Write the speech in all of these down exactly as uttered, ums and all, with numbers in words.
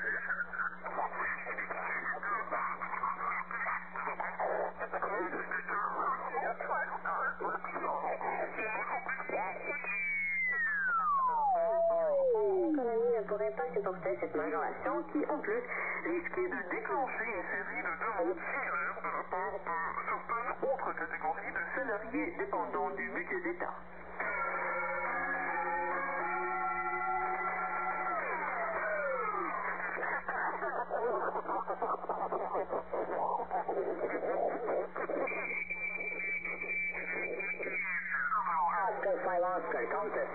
L'économie ne pourrait pas supporter cette majoration qui, en plus, risquait de déclencher une série de demandes similaires de la part de certaines autres catégories de salariés dépendants du budget d'État. Oscar five Oscar, contest.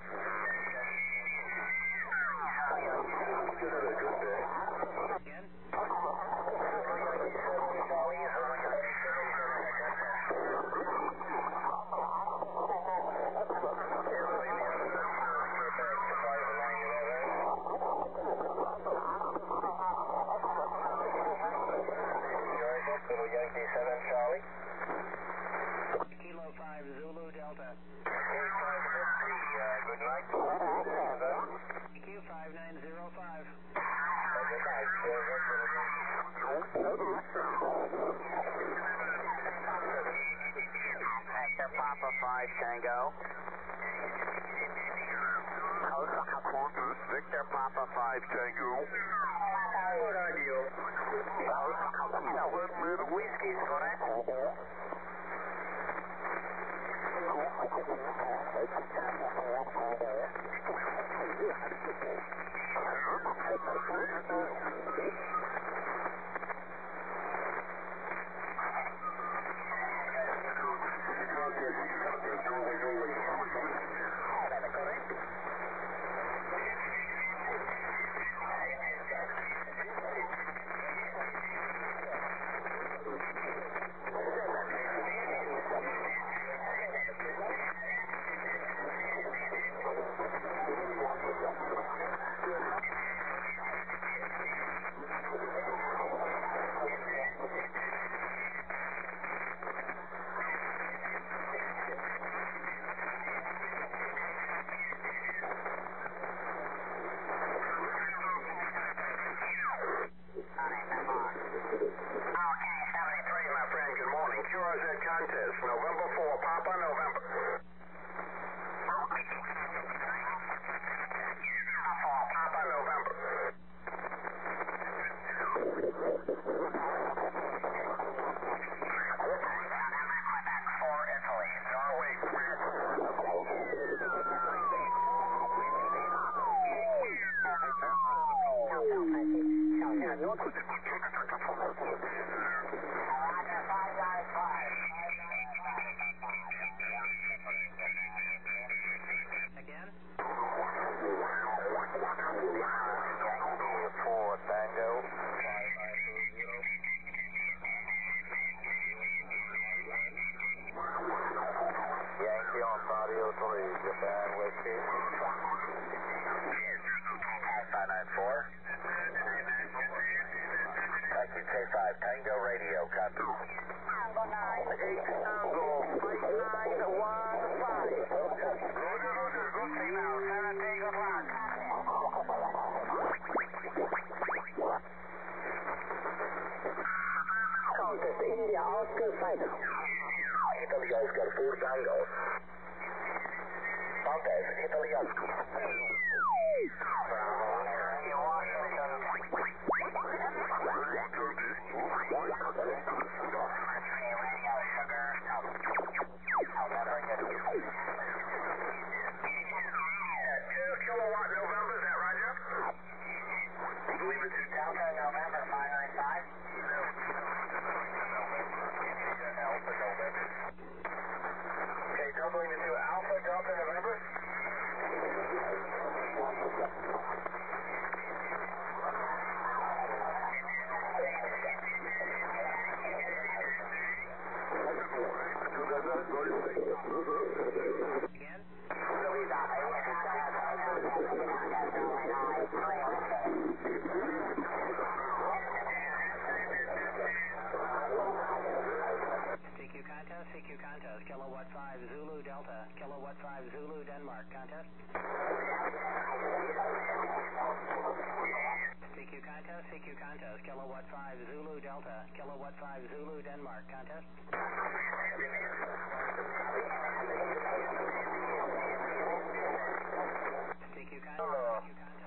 Again? Yankee seven Charlie. Kilo five Zulu Delta. Good night. Q five nine zero five. Good night. Victor Papa five Tango. Victor Papa five Tango. Good radio. Whiskey, correct? Contest, November fourth, Papa, November. Papa, November. For Italy, Norway, Again? four Tango. Yankee on Audio three, Japan Whiskey. five nine four. Thank you, K five Tango Radio, copy. Tango nine, eight Tango, five nine one five. Roger, Roger, good signal, Sarate, good luck. Contest India Oscar five. Italy Oscar four Tango. Contest Italy Oscar. Two kilowatt November, is that Roger? Delta November five nine five. Alpha November. Okay, doubling into Alpha Delta November. Again? C Q contest, C Q contest, kilowatt five Zulu Delta, kilowatt five Zulu Denmark, contest. C Q Park. Contest. C Q contest. Hello. C Q contest.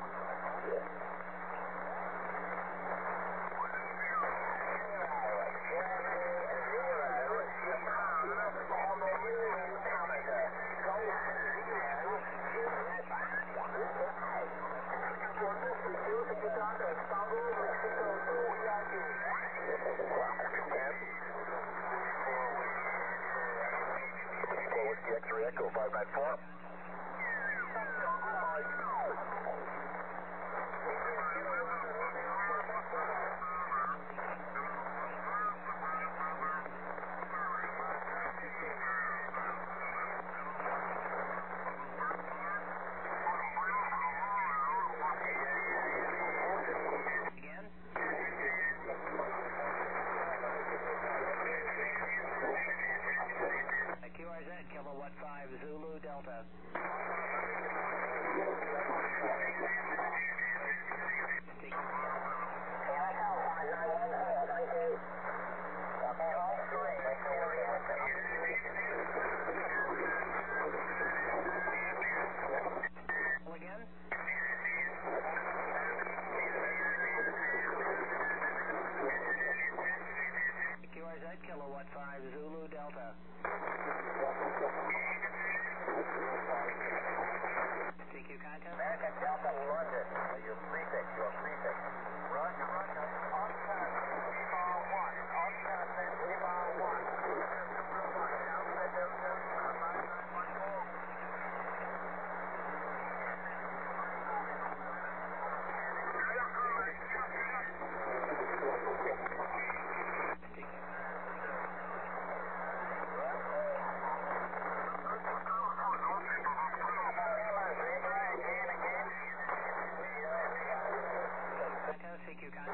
X-ray Echo five nine four. Kilowatt five Zulu Delta. Again. Q R Z Kilowatt five Zulu Delta. C Q contest. American Delta London. Your prefix, your prefix. Roger, Roger. Oscar Lima one. Oscar Lima one. Delta Delta five nine one four. C Q contest.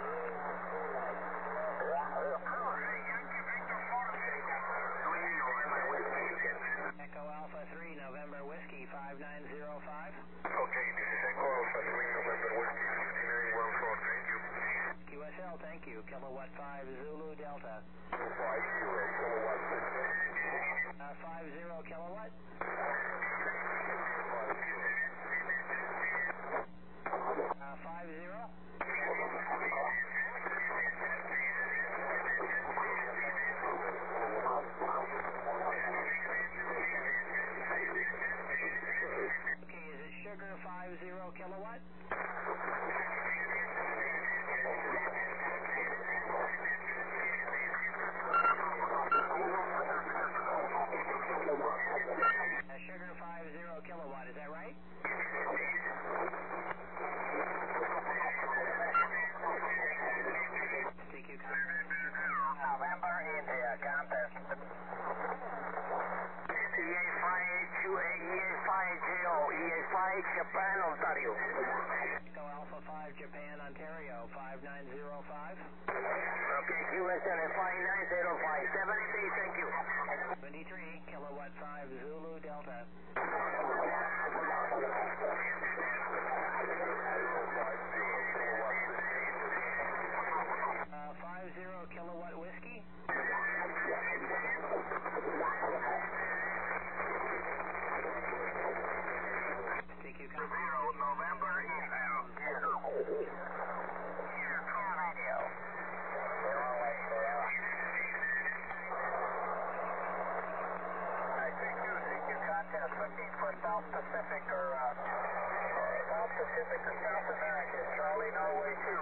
Echo Alpha three November Whiskey five nine zero five. Okay, this is Echo Alpha three November Whiskey fifty-nine one four. Thank you. Q S L, thank you. Kilowatt five Zulu Delta. five zero kilowatt. Uh, five zero kilowatt. Uh, five zero. Okay, is it Sugar five zero kilowatt? Uh, Sugar five zero kilowatt, is that right? C Q contest. November India contest. E A five Q A E A five J O E A five Japan Ontario. Echo Alpha five Japan Ontario five nine zero five. Okay, Q S L five nine zero five. seventy days, thank you. twenty-three Kilowatt five Zulu Delta. Uh, five zero Kilowatt Whiskey. C Q contest. November inbound. Radio. I think you C Q contest looking for South Pacific or uh, South Pacific or South America. Charlie Norway two.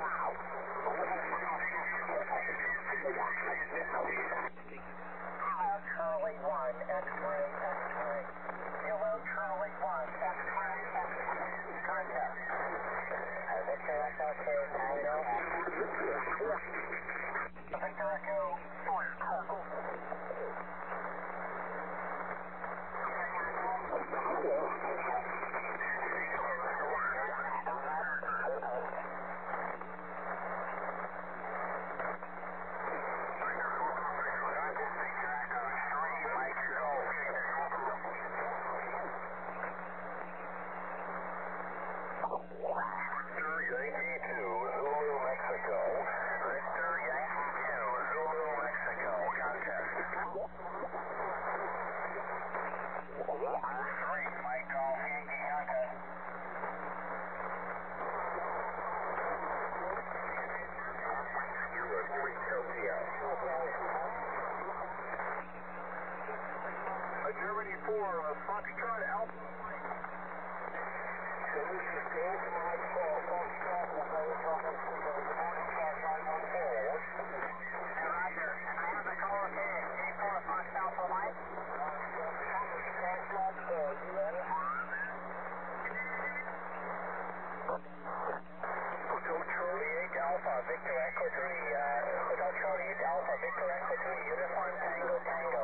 Charlie one, X-ray, X-ray. Kilo Charlie one, X-ray, X-ray. Contact. Victor Echo two, Tango. Victor Echo four. Yankee two, Zulu, Mexico. Victor Yankee two, Zulu, Mexico. four, uh, Foxtrot Alpha. Solution two, Mike four, Foxtrot, nine one four. Hey, Roger. And I have the call here. G four, Fox Alpha Mike. Foxtrot four, you ready? Hotel Charlie eight Alpha, Victor Echo three, uh, Hotel Charlie eight Alpha, Victor Echo three, Uniform Tango Tango.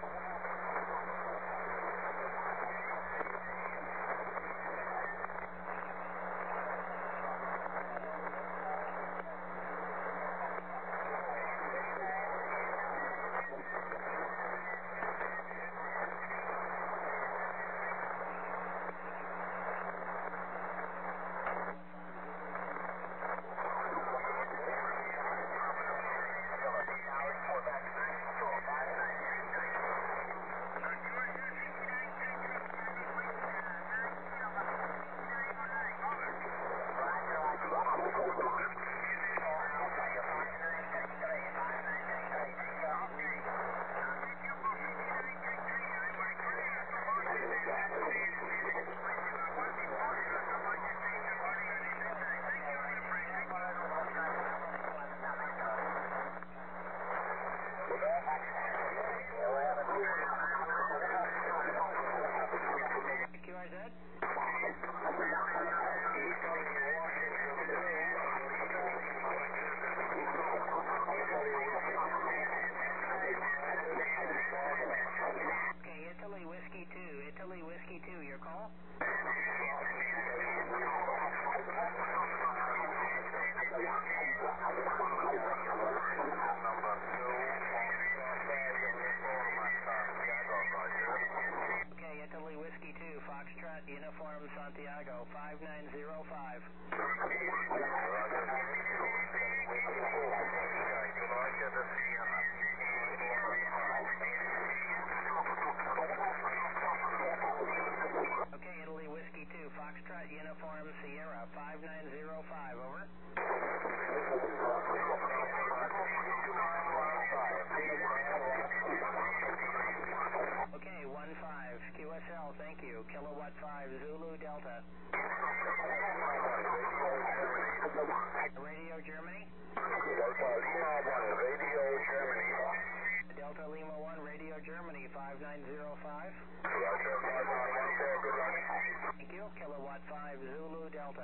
Uniform Santiago, five nine zero five. Okay, Italy Whiskey two, Foxtrot Uniform Sierra, five nine zero five, over. Okay, one five, Q S L, thank you, Kilowatt five, Zulu Delta. Radio Germany? Delta Lima one, Radio Germany. Delta Lima one, Radio Germany, five nine zero five. Roger, five nine one four, good luck. Thank you, Kilowatt five, Zulu Delta.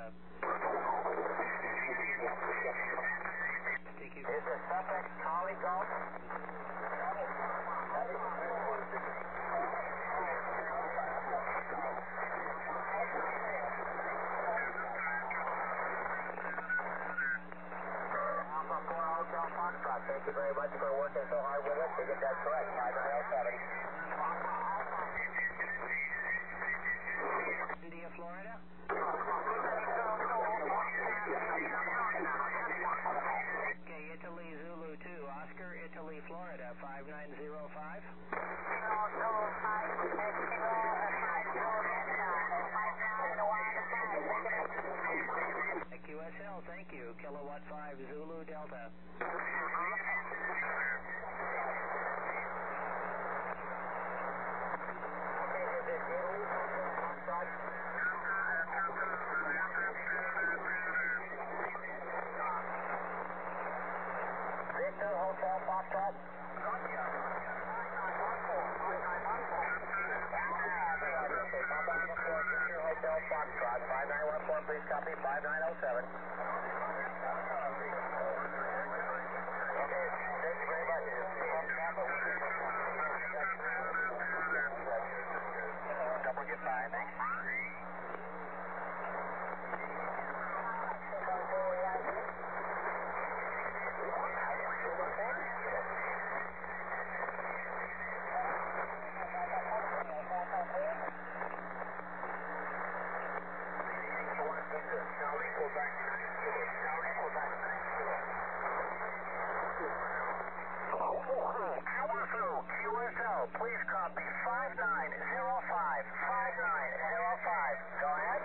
T Q. Is the suffix Charlie Golf? Thank you very much for working so hard with us to get that correct. five nine zero seven. India, Florida? Okay, Italy, Zulu two, Oscar, Italy, Florida, five nine zero five. Q S L, thank you, Kilowatt five, Zulu Delta. Victor Hotel Foxtrot. Hotel Foxtrot, five nine one four, please copy, five nine zero seven. Okay, thank you very much. Double get by, thanks. Q S L, please copy five nine zero five, five nine zero five. Go ahead.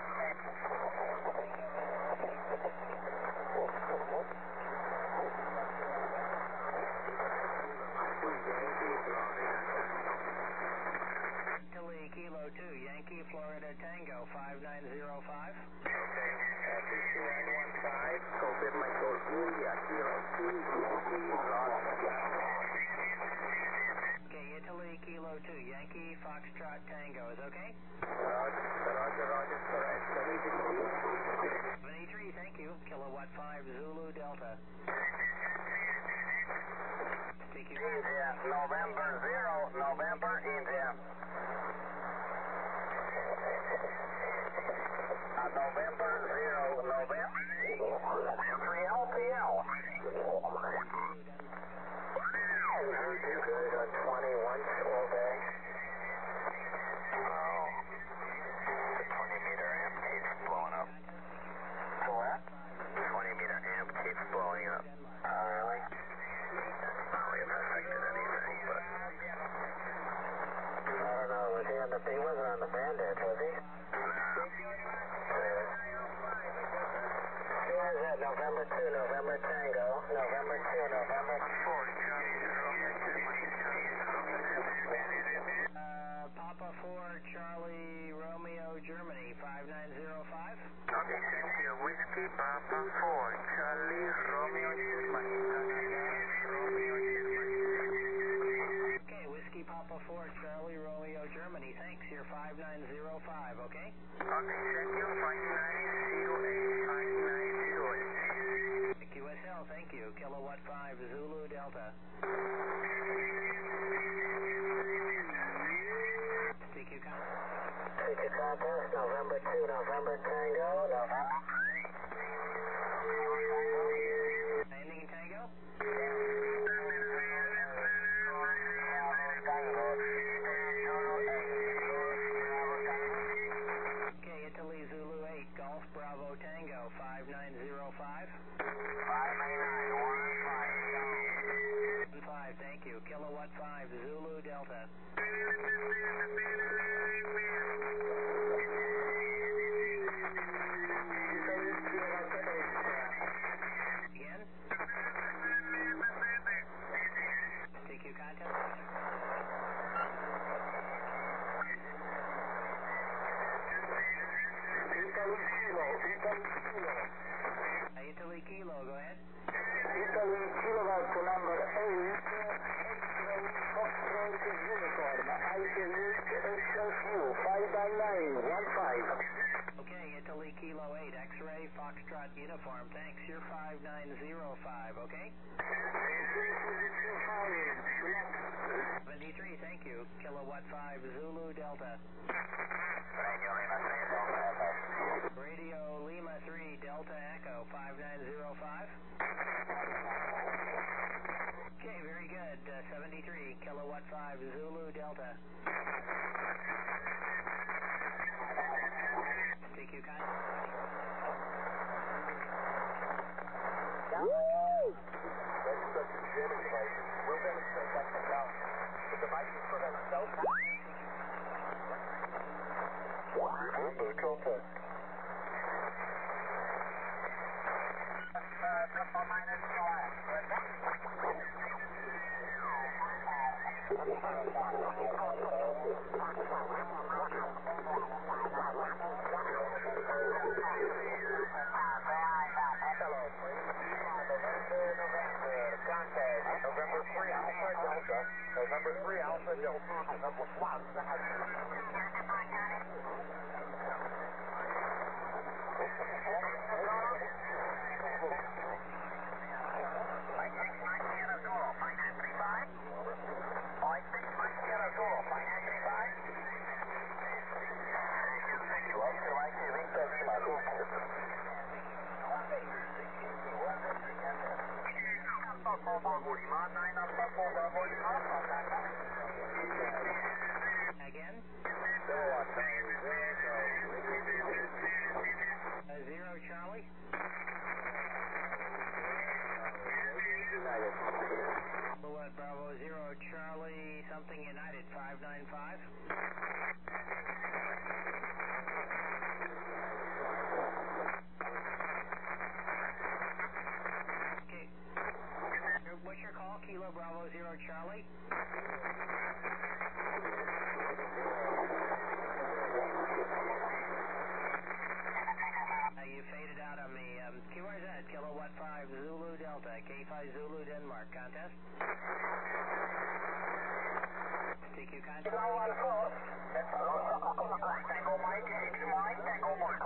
Italy, Michael India, Kilo two, Yankee, Foxtrot. Okay, Italy, Kilo two, Yankee, Foxtrot, Tango. Is okay? Roger, Roger, Roger, correct. seventy-three, thank you. Kilowatt five, Zulu, Delta. T Q India, November zero, November, India. Uh, November zero, November. three L P L. You good on twenty-one all day? Oh. The twenty meter amp keeps blowing up. What? twenty meter amp keeps blowing up. Oh, really? Not really affected anything, but... I don't know, was he on the... He wasn't on the Bandit, was he? November two, November Tango, November two, November four, Charlie, Romeo, Germany, Charlie, Romeo, Uh, Papa four, Charlie, Romeo, Germany, five nine zero five. Okay, thank you. Whiskey, Papa four, Charlie, Romeo, Germany, Romeo, Germany. Okay, Whiskey, Papa four, Charlie, Romeo, Germany. Thanks, you're five nine zero five, okay? Okay, thank you. five nine zero eight, five nine zero eight. Q S L, thank you. Kilowatt five, Zulu, Delta. T Q contact. T Q contact, November two, November Tango, November. Landing Tango? Okay, Italy, Zulu eight, Golf, Bravo, Tango, five nine zero five. five nine nine one five. five, thank you. Kilowatt five, Zulu, Delta. Again? T Q contact? Italy Kilo, go ahead. Italy kilowatt to number eight, X-ray Foxtrot uniform, I salute H S U, five nine nine one five. Okay, Italy Kilo eight, X-ray Foxtrot uniform. Thanks, you're five nine zero five, okay? seventy-three, thank you. Kilowatt five, Zulu, Delta. Radio Lima three, Delta Echo, five nine zero five. Okay, very good. Uh, seventy-three, Kilowatt five, Zulu, Delta. T Q contact. That's such a German device. We'll demonstrate that from now. The device is put on a cell phone. Number contact. Triple minus November three Alpha Delta. November three Alpha Delta. November one. Again? Uh, zero, Charlie. Kilowatt Bravo zero, Charlie, something United, five nine five. Okay. What's your call? Kilo Bravo zero, Charlie. Uh, you faded out on me. Um, Q R Z, Kilowatt five. contest. T Q contest. Tango Mike, X Mike, Tango Mike.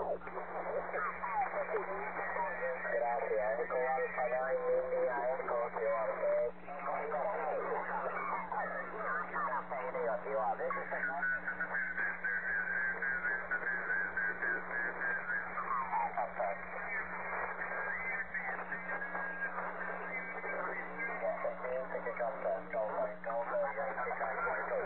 Gracias, Eco Alfa nine, India, Echo, you are okay. You are, this is signal. Okay. Yes, thank you, take your contact. Go, go, go, go, Yankee Tango, go.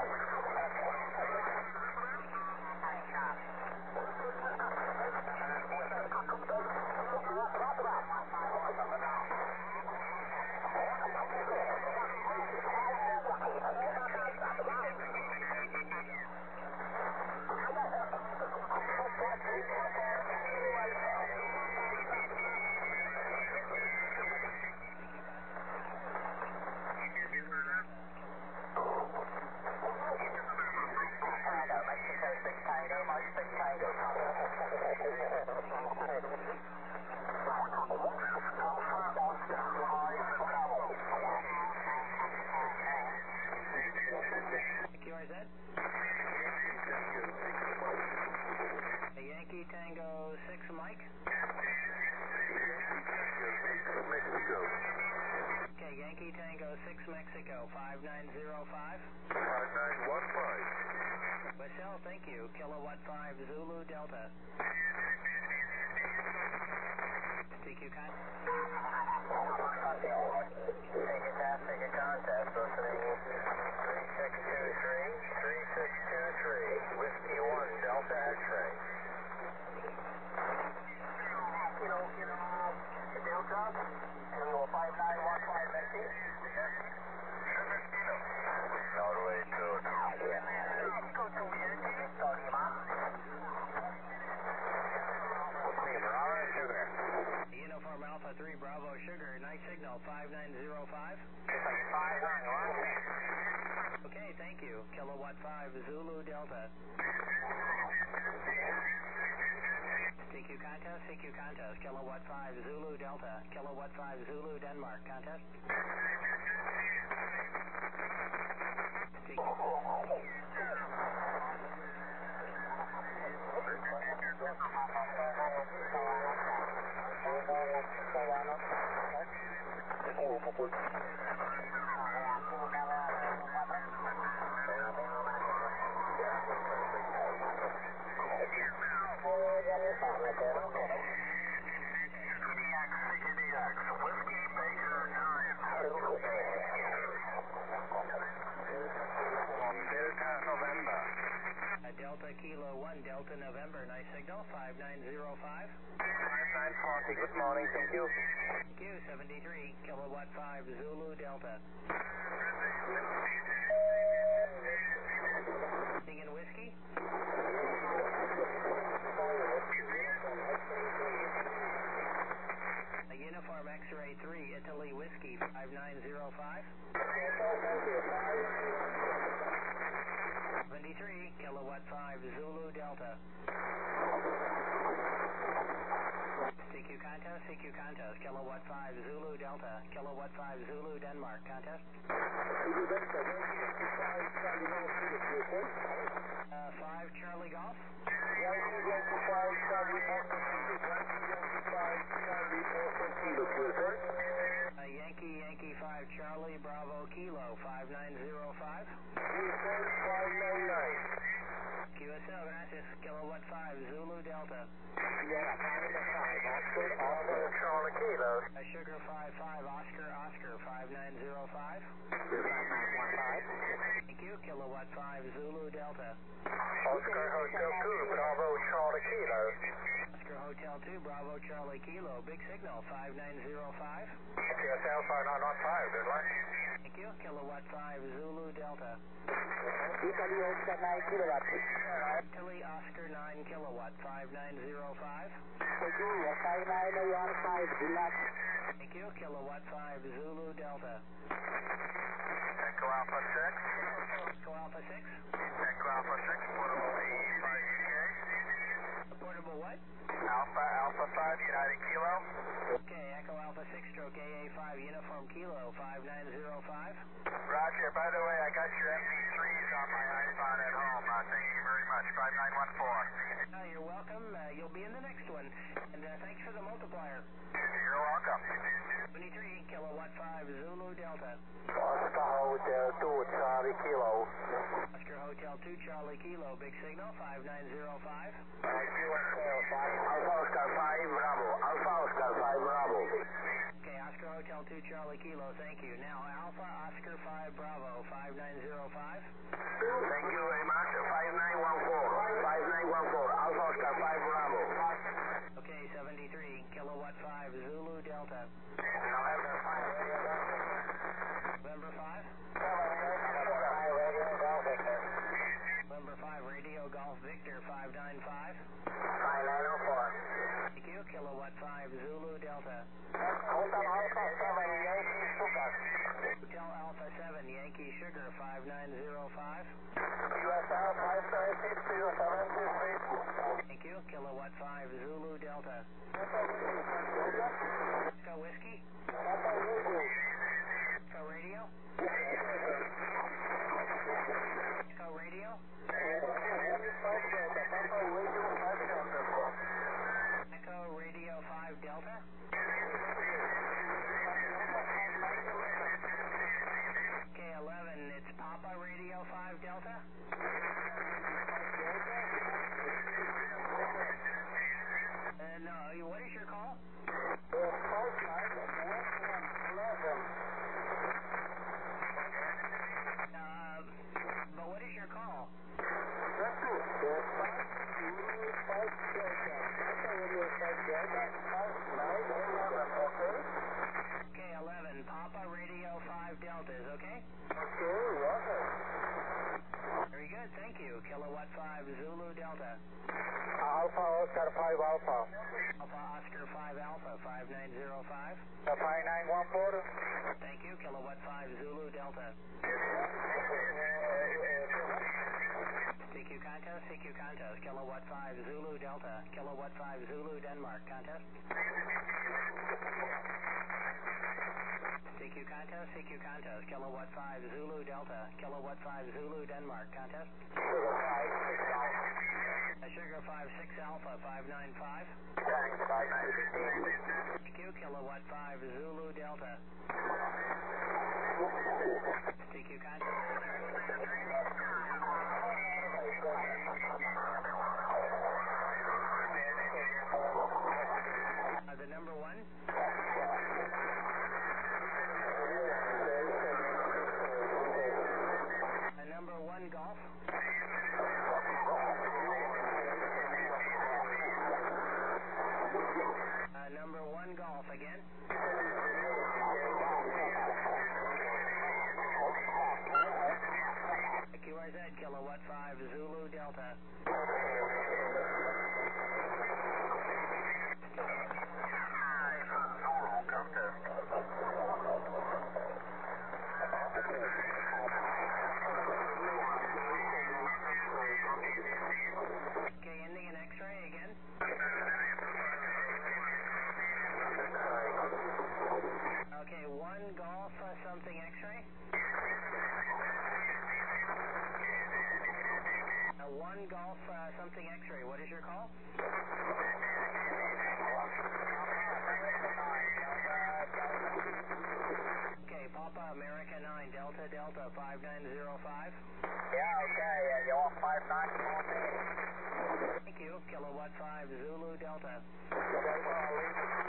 Yankee Tango six Mike. Mexico. Okay, Yankee Tango six Mexico, five nine zero five. five nine one five. Michelle, thank you. Kilowatt five Zulu Delta. T Q con. Take it down, take a contest, listening three six two three, three six two three, Whiskey one, Delta X-ray. Kilo, kilo, Delta, kilo five nine one five, Messi. Norway two. Go to Yankee, Tolima. Lima, all right, sugar. Uniform Alpha three Bravo Sugar, nice signal, five nine zero five. five nine one. Okay, thank you. Kilowatt five Zulu Delta. C Q contest, C Q contest. Kilowatt five Zulu Delta. Kilowatt five Zulu Denmark contest. C Q. Delta Kilo one, Delta November, nice signal, five nine zero five. five nine forty, good morning, thank you. Thank you, seventy-three, Kilowatt five Zulu Delta. Singing Whiskey. A Uniform X-Ray three, Italy Whiskey, five nine zero five. seventy-three, Kilowatt five Zulu Delta. C Q contest, C Q contest, Kilowatt five Zulu Delta, Kilowatt five Zulu Denmark contest. Uh, five Charlie Golf. Uh, Yankee Yankee five Charlie Bravo Kilo, five nine zero five. Q S L, gracias, Kilowatt five Zulu Delta. Charlie Kilo. Uh, Sugar five five Oscar Oscar, five nine zero five. Thank you, Kilowatt five Zulu Delta. Oscar Hotel two, Bravo Charlie Kilo. Oscar Hotel two Bravo Charlie Kilo, big signal, five nine zero five. Q S L five nine one five, good luck. Thank you, Kilowatt five Zulu Delta. Italy Oscar nine kilowatt. Italy Oscar nine Kilowatt, five nine zero five. Thank you, five nine one five, good luck. Thank you, Kilowatt five Zulu Delta. Echo Alpha six. Echo Alpha six. Echo Alpha six, portable E five K. Portable what? Alpha Alpha five, United Kilo. Okay, Echo Alpha six Foxtrot A A five Uniform Kilo five nine zero five. Roger. By the way, I got your M P threes on my iPod at home. Uh, thank you very much. five nine one four. Uh, you're welcome. Uh, you'll be in the next one. And uh, thanks for the multiplier. You're welcome. twenty-three, kilowatt five, Zulu Delta. Oscar Hotel two, Charlie Kilo. Oscar Hotel two, Charlie Kilo, big signal, five nine zero five. Alpha Oscar five, Bravo. Alpha Oscar five, Bravo. Okay, Oscar Hotel two, Charlie Kilo, thank you. Now, Alpha Oscar five, Bravo, five nine zero five. Thank you very much. five nine one four. five nine one four. Alpha Oscar five, Bravo. Okay, seventy-three, kilowatt five, Zulu Delta. November five, Radio Golf Victor. November five? November five, Radio Golf Victor. November five, Radio Golf Victor, five nine five. five nine oh four. Thank you, kilowatt five, Zulu Delta. Hotel Alpha seven, Yankee Sugar. Hotel Alpha seven, Yankee Sugar, five nine zero five. U S L five nine six zero seven two three. Thank you, kilowatt five, Zulu Delta. Echo Whiskey? Echo Radio? Echo Radio? Echo Radio five Delta? K eleven, it's Papa Radio five Delta? Uh, no, what is your call? Uh, but what is your call? K eleven, Papa Radio five Deltas, okay? Very good, thank you. Kilowatt five, Zulu Delta. Alpha Oscar five, Alpha. Alpha Oscar five Alpha, five nine zero five. five nine one four. Thank you, kilowatt five, Zulu Delta. C Q contest, C Q contest, kilowatt five, Zulu Delta. Kilowatt five, Zulu Denmark, contest. C Q contest, C Q contest, kilowatt five, Zulu Delta. Kilowatt five, Zulu Denmark, contest. Uh, Sugar five six Alpha, five nine five. Thank you, kilowatt five, Zulu Delta. C Q contest. Uh, the number one. Uh, number one Golf. Uh, number one Golf again. Q R Z, kilowatt five, Zulu Delta. Okay, ending in X-ray again. Okay, one Golf, uh, something X-ray. Uh, one Golf, uh, something X-ray. What is your call? Okay, Papa America nine, Delta Delta, five nine zero five. Yeah, okay. Uh, you want five nine four? Thank you, kilowatt five, Zulu Delta. Okay, well, I'll leave